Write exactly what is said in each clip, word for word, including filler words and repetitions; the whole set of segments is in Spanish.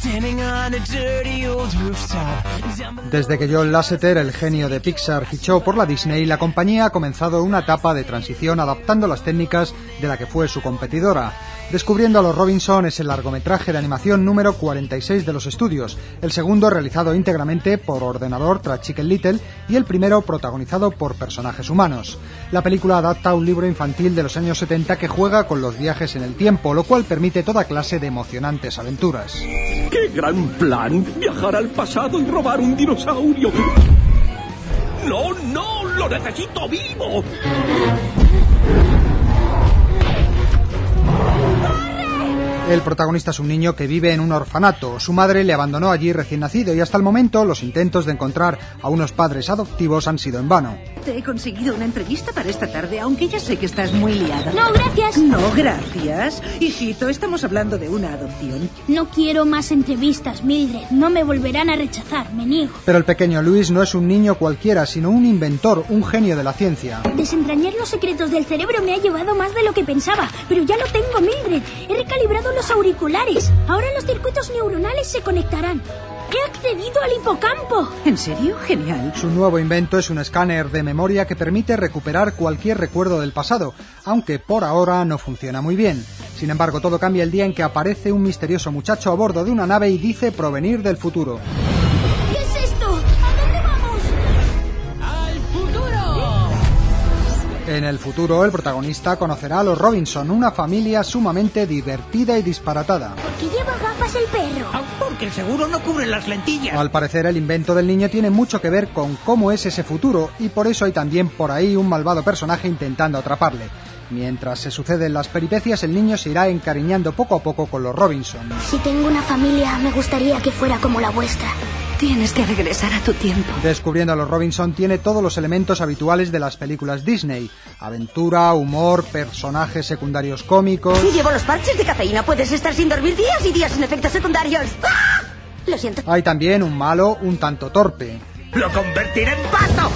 Desde que John Lasseter, el genio de Pixar, fichó por la Disney, la compañía ha comenzado una etapa de transición adaptando las técnicas de la que fue su competidora. Descubriendo a los Robinson es el largometraje de animación número cuarenta y seis de los estudios, el segundo realizado íntegramente por ordenador tras Chicken Little y el primero protagonizado por personajes humanos. La película adapta un libro infantil de los años setenta que juega con los viajes en el tiempo, lo cual permite toda clase de emocionantes aventuras. ¡Qué gran plan! Viajar al pasado y robar un dinosaurio. ¡No, no! ¡Lo necesito vivo! El protagonista es un niño que vive en un orfanato. Su madre le abandonó allí recién nacido y hasta el momento los intentos de encontrar a unos padres adoptivos han sido en vano. Te he conseguido una entrevista para esta tarde, aunque ya sé que estás muy liada. No, gracias. No, gracias. Hijito, estamos hablando de una adopción. No quiero más entrevistas, Mildred. No me volverán a rechazar, me niego. Pero el pequeño Luis no es un niño cualquiera, sino un inventor, un genio de la ciencia. Desentrañar los secretos del cerebro me ha llevado más de lo que pensaba, pero ya lo tengo, Mildred. He recalibrado los auriculares. Ahora los circuitos neuronales se conectarán. ¡He accedido al hipocampo! ¿En serio? Genial. Su nuevo invento es un escáner de memoria que permite recuperar cualquier recuerdo del pasado, aunque por ahora no funciona muy bien. Sin embargo, todo cambia el día en que aparece un misterioso muchacho a bordo de una nave y dice provenir del futuro. ¿Qué es esto? ¿A dónde vamos? ¡Al futuro! En el futuro, el protagonista conocerá a los Robinson, una familia sumamente divertida y disparatada. ¿Por qué lleva gafas el perro? Ah, porque el seguro no cubre las lentillas. Al parecer, el invento del niño tiene mucho que ver con cómo es ese futuro, y por eso hay también por ahí un malvado personaje intentando atraparle. Mientras se suceden las peripecias, el niño se irá encariñando poco a poco con los Robinson. Si tengo una familia, me gustaría que fuera como la vuestra. Tienes que regresar a tu tiempo. Descubriendo a los Robinson tiene todos los elementos habituales de las películas Disney. Aventura, humor, personajes secundarios cómicos... Llevo los parches de cafeína. Puedes estar sin dormir días y días sin efectos secundarios. ¡Ah! Lo siento. Hay también un malo un tanto torpe. ¡Lo convertiré en pato!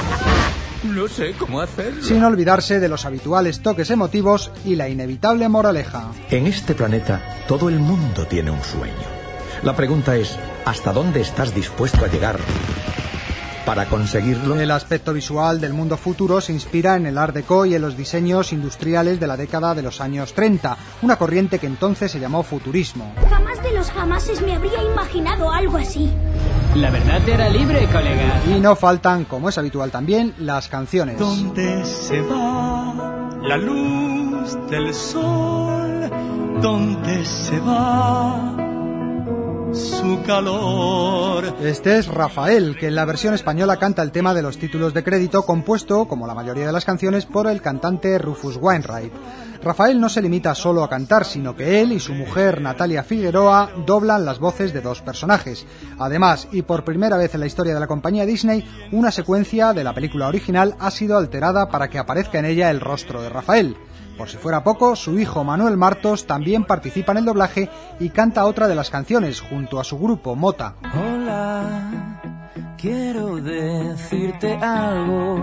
No sé cómo hacerlo. Sin olvidarse de los habituales toques emotivos y la inevitable moraleja. En este planeta, todo el mundo tiene un sueño. La pregunta es, ¿hasta dónde estás dispuesto a llegar para conseguirlo? El aspecto visual del mundo futuro se inspira en el Art Deco y en los diseños industriales de la década de los años treinta, una corriente que entonces se llamó futurismo. Jamás de los jamases me habría imaginado algo así. La verdad te hará libre, colega. Y no faltan, como es habitual también, las canciones. ¿Dónde se va la luz del sol? ¿Dónde se va su calor? Este es Rafael, que en la versión española canta el tema de los títulos de crédito, compuesto, como la mayoría de las canciones, por el cantante Rufus Wainwright. Rafael no se limita solo a cantar, sino que él y su mujer Natalia Figueroa doblan las voces de dos personajes. Además, y por primera vez en la historia de la compañía Disney, una secuencia de la película original ha sido alterada para que aparezca en ella el rostro de Rafael. Por si fuera poco, su hijo Manuel Martos también participa en el doblaje y canta otra de las canciones junto a su grupo Mota. Hola, quiero decirte algo,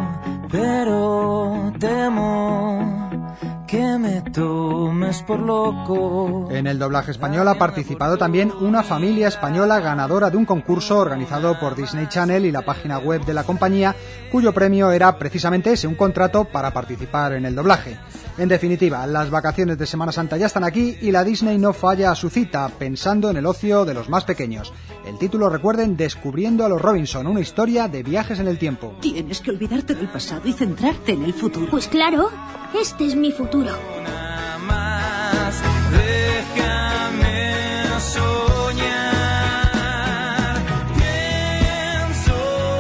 pero temo que me tomes por loco. En el doblaje español ha participado también una familia española ganadora de un concurso organizado por Disney Channel y la página web de la compañía, cuyo premio era precisamente ese, un contrato para participar en el doblaje. En definitiva, las vacaciones de Semana Santa ya están aquí y la Disney no falla a su cita, pensando en el ocio de los más pequeños. El título, recuerden, Descubriendo a los Robinson, una historia de viajes en el tiempo. Tienes que olvidarte del pasado y centrarte en el futuro. Pues claro, este es mi futuro. Una más, déjame soñar. Pienso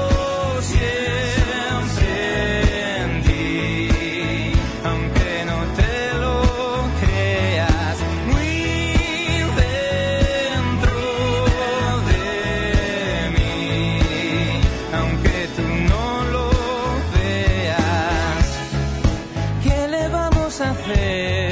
siempre en ti, aunque no te lo creas, muy dentro de mí, aunque tú no lo veas. ¿Qué le vamos a hacer?